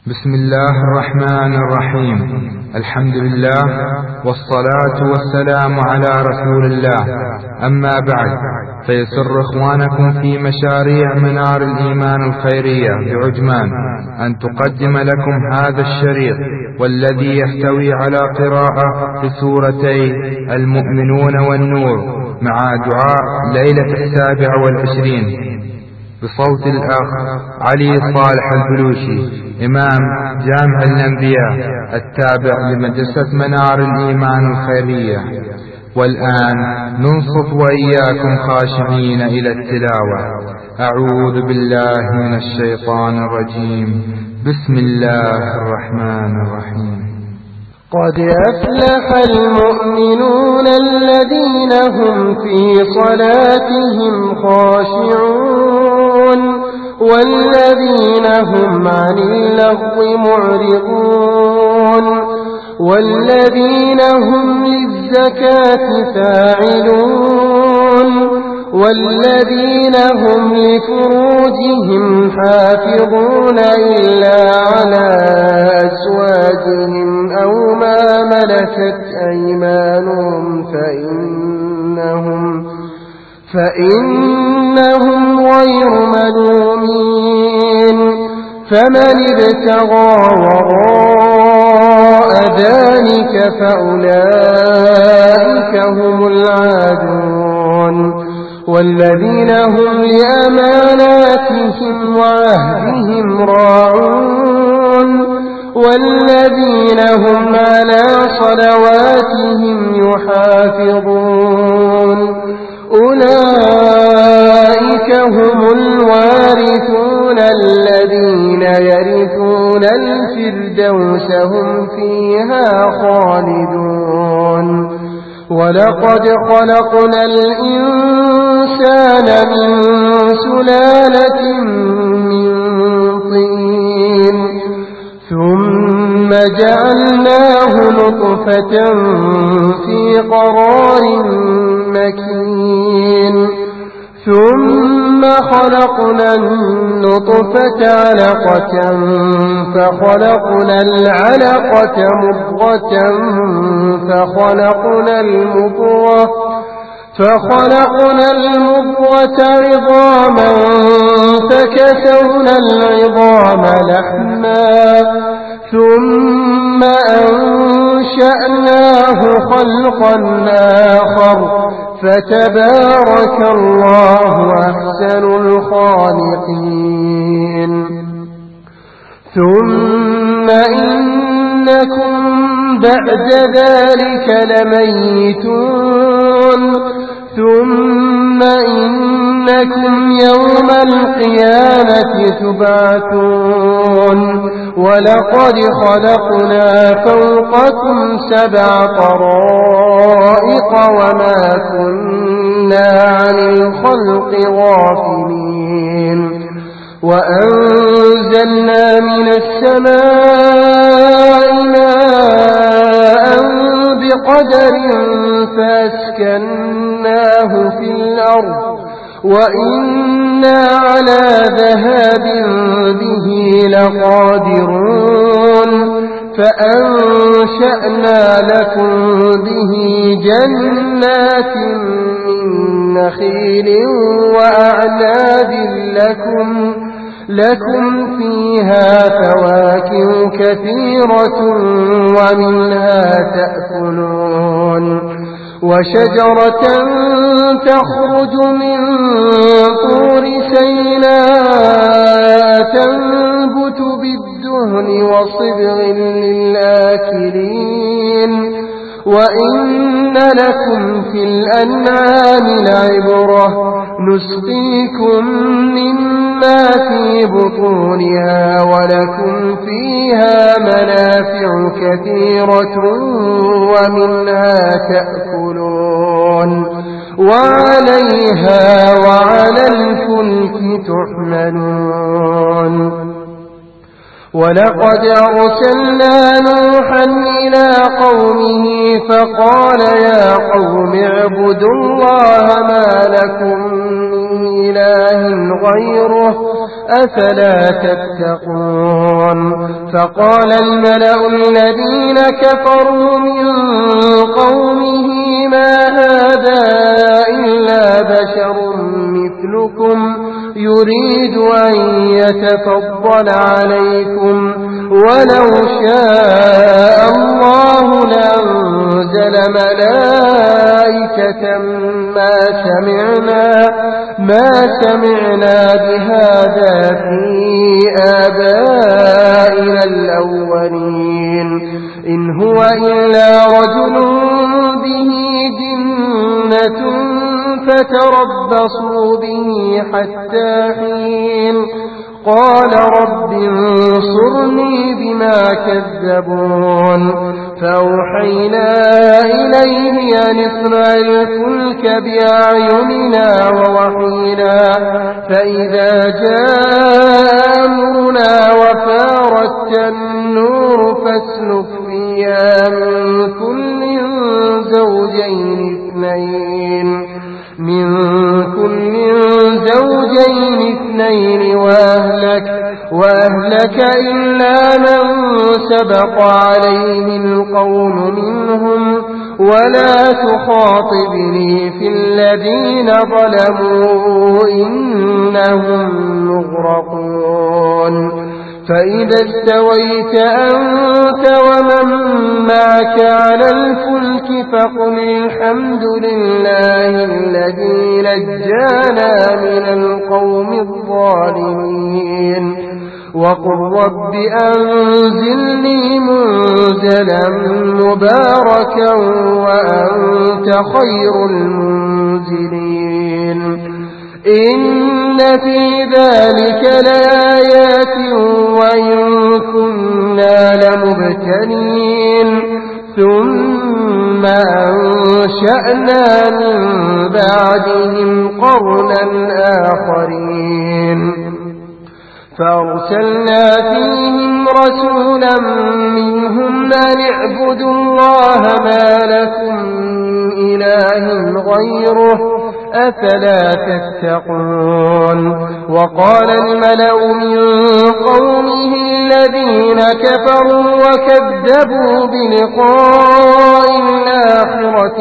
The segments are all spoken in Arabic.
بسم الله الرحمن الرحيم. الحمد لله والصلاة والسلام على رسول الله. أما بعد، فيسر إخوانكم في مشاريع منار الإيمان الخيرية بعجمان أن تقدم لكم هذا الشريط، والذي يحتوي على قراءة لسورتي المؤمنون والنور مع دعاء ليلة 27 بصوت الأخ علي صالح البلوشي، إمام جامع الأنبياء التابع لمدرسة منار الإيمان الخيرية. والآن ننصت وإياكم خاشعين إلى التلاوة. أعوذ بالله من الشيطان الرجيم. بسم الله الرحمن الرحيم. قد أفلح المؤمنون الذين هم في صلاتهم خاشعون والذين هم عن اللغو معرضون والذين هم للزكاة فاعلون والذين هم لفروجهم حافظون إلا على أزواجهم أو ما ملكت أيمانهم فإنهم غير ملومين. فمن ابتغى وراء ذلك فأولئك هم العادون والذين هم لأماناتهم وعهدهم راعون والذين هم على صلواتهم يحافظون. أولئك هم الوارثون الذين يرثون الفردوس هم فيها خالدون. ولقد خلقنا الإنسان من سلالة من طين ثم جعلناه نطفة في قرار مكين ثم خلقنا النطفة علقة فخلقنا العلقة مضغة فخلقنا المضغة عظاما فكسونا العظام لحما ثم أنشأناه خلقا آخر فتبارك الله أحسن الخالقين. ثم إنكم بعد ذلك لميتون ثم إنكم يوم القيامة تبعثون. ولقد خلقنا فوقكم 7 طرائق وما كنا عن الخلق غافلين. وأنزلنا من السماء ماء بقدر فأسكناه في الأرض وإنا على ذهاب به لقادرون. فأنشأنا لكم به جنات من نخيل وأعناب لكم فيها فواكه كثيرة ومنها تأكلون. وشجرة تخرج من طور سيناء تنبت بالدهن وصبغ للآكلين. وإن لكم في الأنعام لعبرة نسقيكم مما في بطونها ولكم فيها منافع كثيرة ومنها تأكلون وعليها وعلى الفلك تحملون. ولقد أرسلنا نوحا إلى قومه فقال يا قوم اعبدوا الله ما لكم من إله غيره أفلا تتقون فقال الملأ الذين كفروا من قومه ما هذا إلا بشر مثلكم يريد أن يتفضل عليكم ولو شاء الله لأنزل ملائكة ما سمعنا بهذا في آبائنا الأولين إن هو إلا رجل به جنة فتربصوا به حتى حين قال رب انصرني بما كذبون فأوحينا إليه أن اصنع الفلك بأعيننا ووحينا فإذا جاء أمرنا وفارت النور فاسلك فيها من كل زوجين اثنين وأهلك إلا من سبق عليه القول منهم ولا تخاطبني في الذين ظلموا إنهم مغرقون فإذا استويت أنت ومن معك على الفلك فقل الحمد لله الذي نجانا من القوم الظالمين وقل رب أنزلني منزلا مباركا وأنت خير المنزلين إن في ذلك لآيات وإن كنا لمبتلين ثم أنشأنا من بعدهم قرنا آخرين فأرسلنا فيهم رسولا منهم أن اعبدوا الله ما لكم من إله غيره أفلا تتقون وقال الملأ من قومه الذين كفروا وكذبوا بلقاء الآخرة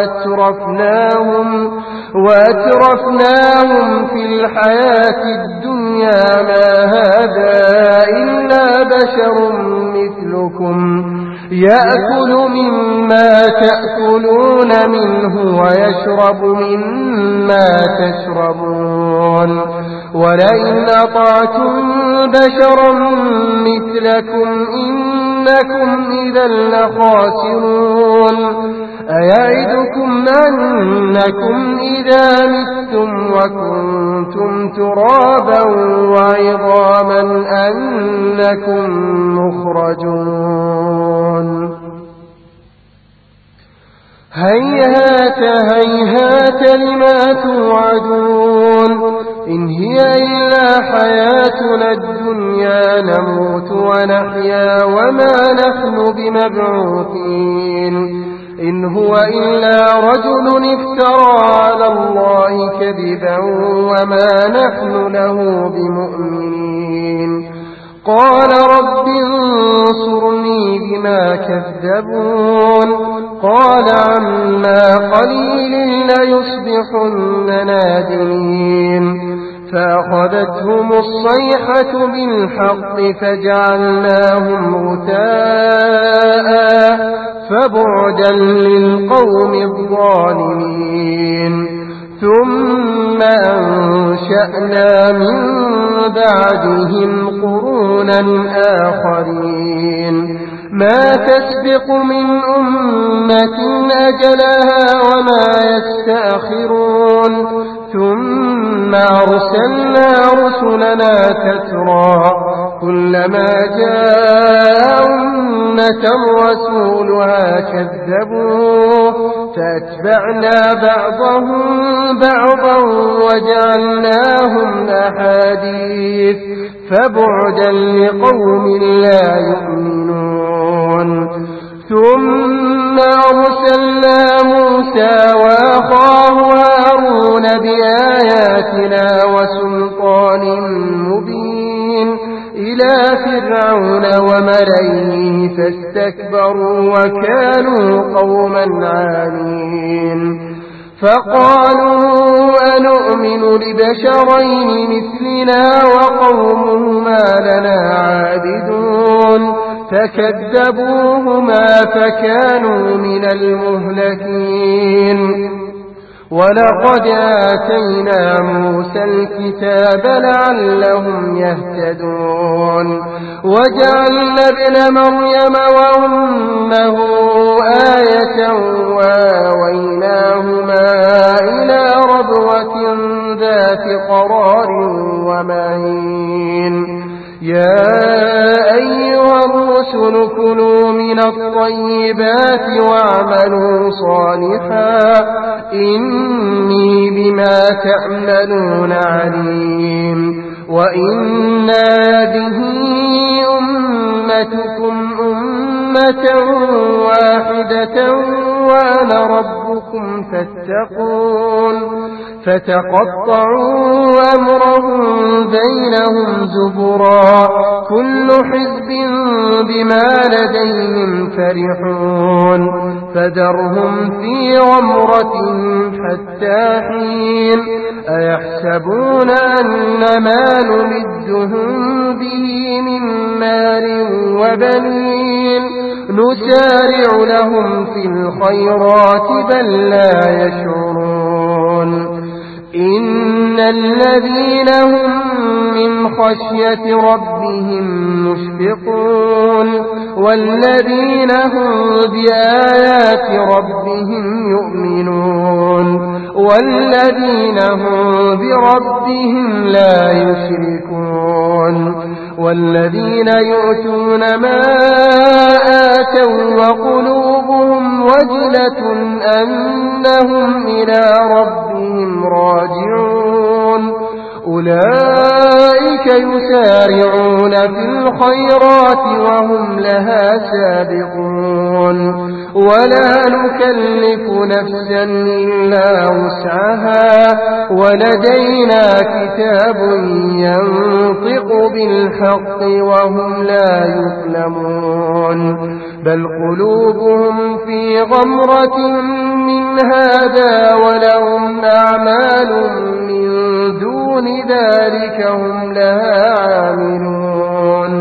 وأترفناهم في الحياة الدنيا ما هذا إلا بشر مثلكم يأكل مما تأكلون منه ويشرب مما تشربون ولئن أطعتم بشرا مثلكم إنكم إذا لخاسرون أيعدكم أنكم إذا متم وكنتم ترابا وعظاما أنكم مخرجون هيهات هيهات لما توعدون إن هي إلا حياتنا الدنيا نموت ونحيا وما نحن بمبعوثين إن هو إلا رجل افترى على الله كذبا وما نحن له بمؤمنين قال رب انصرني بما كذبون قال عما قليل ليصبحن نادمين فأخذتهم الصيحة بالحق فجعلناهم غثاء فبعدا للقوم الظالمين ثم أنشأنا من بعدهم قرونا آخرين ما تسبق من أمة أجلها وما يستأخرون ثم أرسلنا رسلنا تترى كلما جاء أمة رسولها كذبوه فأتبعنا بعضهم بعضا وجعلناهم أحاديث فبعدا لقوم لا يؤمنون ثم أرسلنا موسى وأخاه هارون بآياتنا وسلطان مبين إلى فرعون فرعون وملئه فاستكبروا وكانوا قوما عالين فقالوا أنؤمن لبشرين مثلنا وقومهما لنا عابدون فكذبوهما فكانوا من المهلكين ولقد آتينا موسى الكتاب لعلهم يهتدون وجعلنا ابن مريم وأمه آية وآويناهما إلى ربوة ذات قرار ومعين يا أيها الرسل كلوا من الطيبات واعملوا صالحا إني بما تعملون عليم وإن هذه أمتكم أمة واحدة وأنا ربكم فاتقون فتقطعوا أمرهم بينهم زبرا كل حزب بما لديهم فرحون فذرهم في غمرتهم حتى حين أيحسبون أن ما نمدهم به من مال وبنين نسارع لهم في الخيرات بل لا يشعرون إن الذين هم من خشية ربهم مشفقون والذين هم بآيات ربهم يؤمنون والذين هم بربهم لا يشركون والذين يؤتون ما آتوا وقلوبهم وجلة أنهم إلى ربهم راجعون أولئك يسارعون في الخيرات وهم لها سابقون ولا نكلف نفسا إلا وسعها ولدينا كتاب ينطق بالحق وهم لا يظلمون بل قلوبهم في غمرة من هذا ولهم أعمال من دون ذلك هم لها عاملون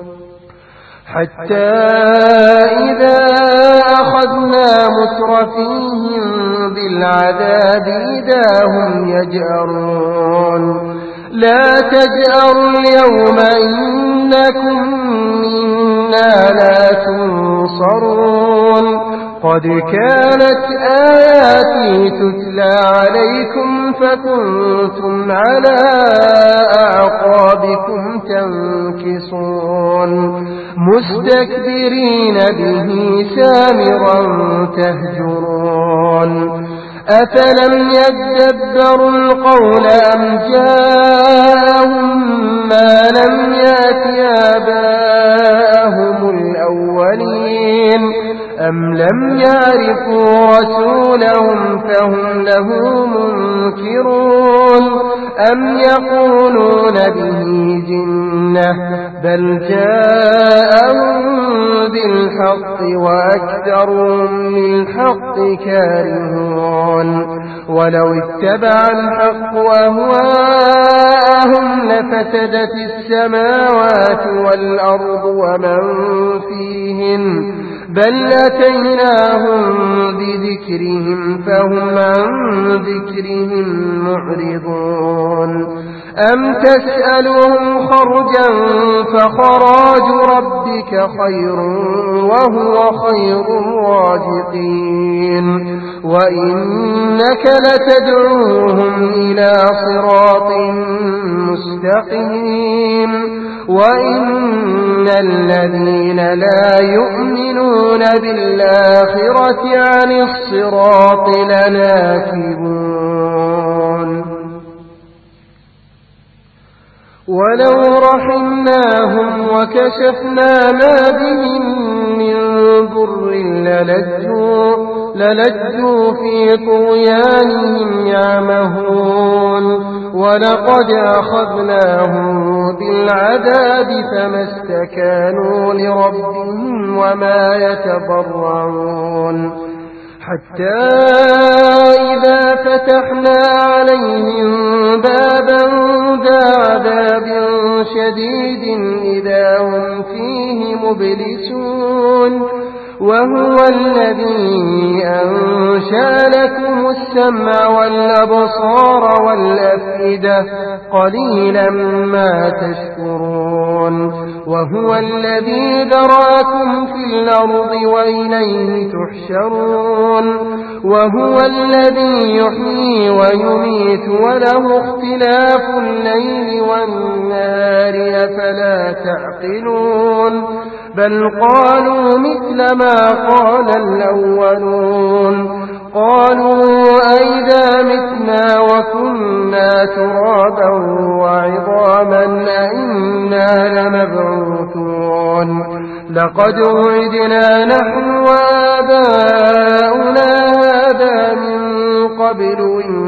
حتى إذا أخذنا مترفيهم بالعذاب إذا هم يجأرون لا تجأروا اليوم إنكم منا لا تنصرون قد كانت آياتي تتلى عليكم فكنتم على أعقابكم تنكصون مستكبرين به سامرا تهجرون أفلم يدبروا القول أم جاءهم ما لم يأت آباءهم الأولين أم لم يعرفوا رسولهم فهم له منكرون أم يقولون به جنة بل جاءهم بالحق وأكثرهم للحق كارهون ولو اتبع الحق أهواءهم لفسدت السماوات والأرض ومن فيهن بل أتيناهم بذكرهم فهم عن ذكرهم معرضون أم تسألهم خرجا فخراج ربك خير وهو خير الرازقين وإنك لتدعوهم إلى صراط مستقيم وإن الذين لا يؤمنون بالآخرة عن الصراط لناكبون ولو رحمناهم وكشفنا ما بهم من ضر للجوا في طغيانهم يعمهون ولقد أخذناهم بالعذاب فما استكانوا لربهم وما يتضرعون حتى إذا فتحنا عليهم بابا ذا عذاب شديد إذا هم فيه مبلسون وهو الذي أنشأ لكم السمع والأبصار والأفئدة قليلا ما تشكرون وهو الذي ذراكم في الأرض وإليه تحشرون وهو الذي يحيي ويميت وله اختلاف الليل والنهار أفلا تعقلون بل قالوا مثل ما قال الأولون قالوا أئذا متنا وكنا ترابا وعظاما أئنا لمبعوثون لقد وعدنا نحن وآباؤنا هذا من قبل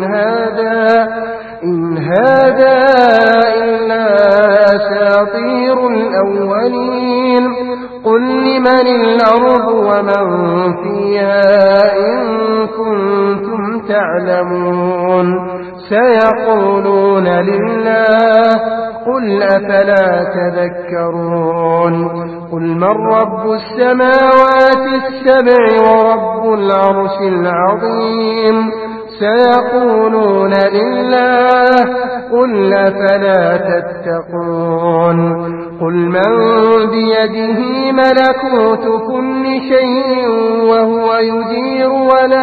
إن هذا إلا أساطير الأولين قل لمن الأرض ومن فيها إن كنتم تعلمون سيقولون لله قل أفلا تذكرون قل من رب السماوات السبع ورب العرش العظيم سيقولون لله قل أفلا تتقون قل من بيده ملكوت كل شيء وهو يجير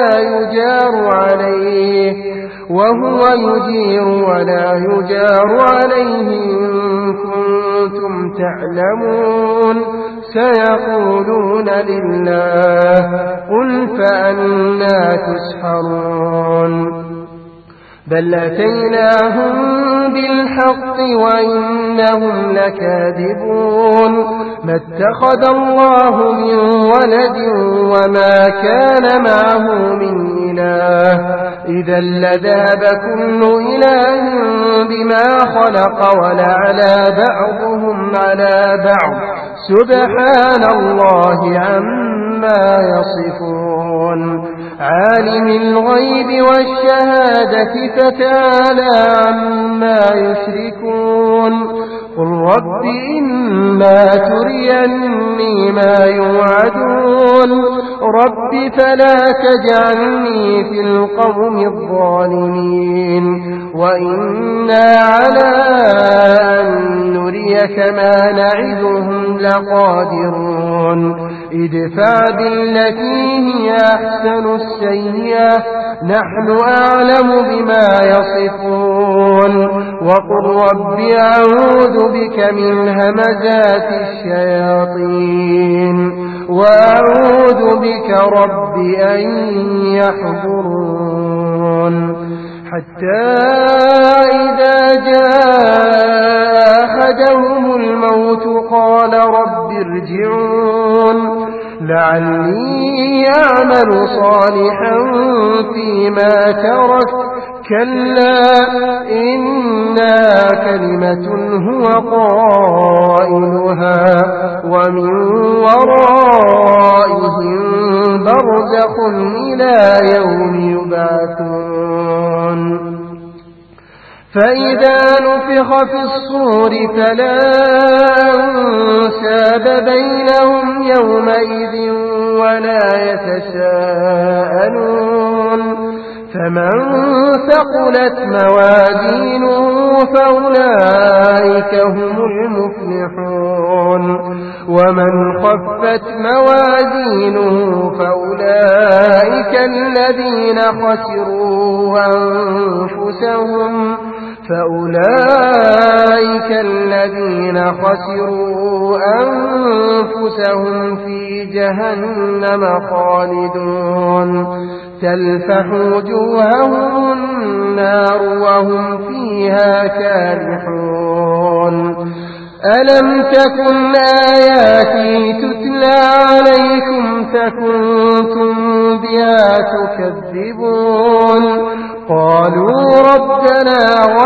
ولا يجار عليه إن كنتم تعلمون سيقولون لله قل فأنى تسحرون بل أتيناهم بالحق وإنهم لكاذبون ما اتخذ الله من ولد وما كان معه من إله إذا لذهب كل إله بما خلق ولعلى بعضهم على بعض سبحان الله عما يصفون عالم الغيب والشهادة فتعالى عما يشركون قل رب إما تريني ما يوعدون رب فلا تجعلني في القوم الظالمين وإنا على أن نريك ما نعدهم لقادرون ادفع بالتي هي أحسن السيئة نحن أعلم بما يصفون وقل رب أعوذ بك من همزات الشياطين وأعوذ بك رب أن يحضرون حتى إذا جاء أحدهم الموت قال رب ارجعون لعلي أعمل صالحا فيما تركت كلا إنها كلمة هو قائلها ومن ورائهم برزخ إلى يوم يبعثون فإذا نفخ في الصور فلا أنساب بينهم يومئذ ولا يتساءلون فمن ثقلت موازينه فأولئك هم المفلحون ومن خفت موازينه فأولئك الذين خسروا أنفسهم في جهنم خالدون تلفح وجوههم النار وهم فيها كالحون ألم تكن آياتي تتلى عليكم فكنتم بها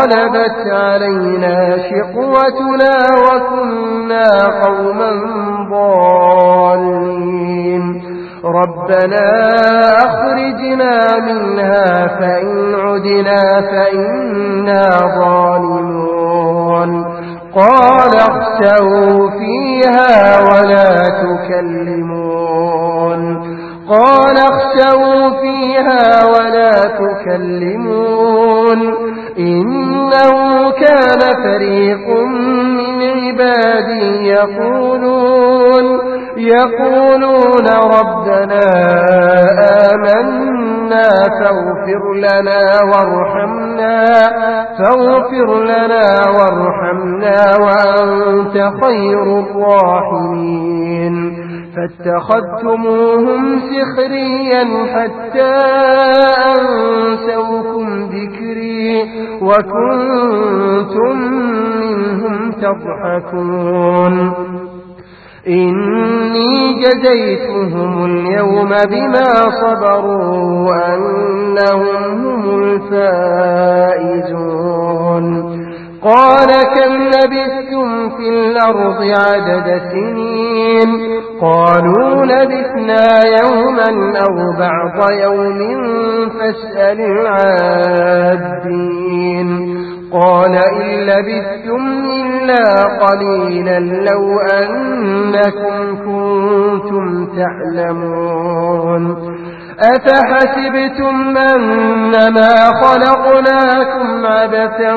غلبت علينا شقوتنا وكنا قوما ضالين ربنا أخرجنا منها فإن عدنا فإنا ظالمون قال اخسئوا فيها ولا تكلمون قال اخسئوا فيها ولا تكلمون إنه كان فريق من عبادي يقولون ربنا آمنا فاغفر لنا وارحمنا وأنت خير الراحمين فاتخذتموهم سخريا حتى أنسوكم ذكري وكنتم منهم تضحكون إني جزيتهم اليوم بما صبروا أنهم هم الفائزون قال كم لبثتم في الأرض عدد سنين قالوا لبثنا يوما أو بعض يوم فاسأل العادين قال إن لبثتم إلا قليلا لو أنكم كنتم تعلمون أفحسبتم أنما خلقناكم عبثا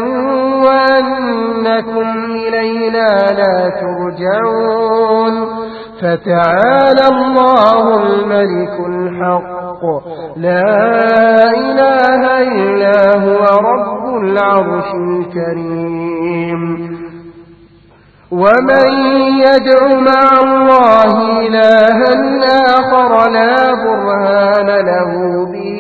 وأنكم إلينا لا ترجعون فتعالى الله الملك الحق لا إله إلا هو رب العرش الكريم ومن يدع مع الله إلها آخر لا برهان له به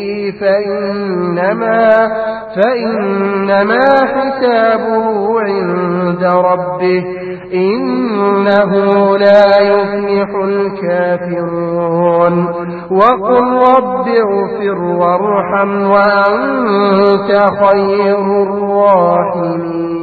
فإنما حسابه عند ربه إنه لا يفلح الكافرون وقل رب اغفر وارحم وأنت خير الراحمين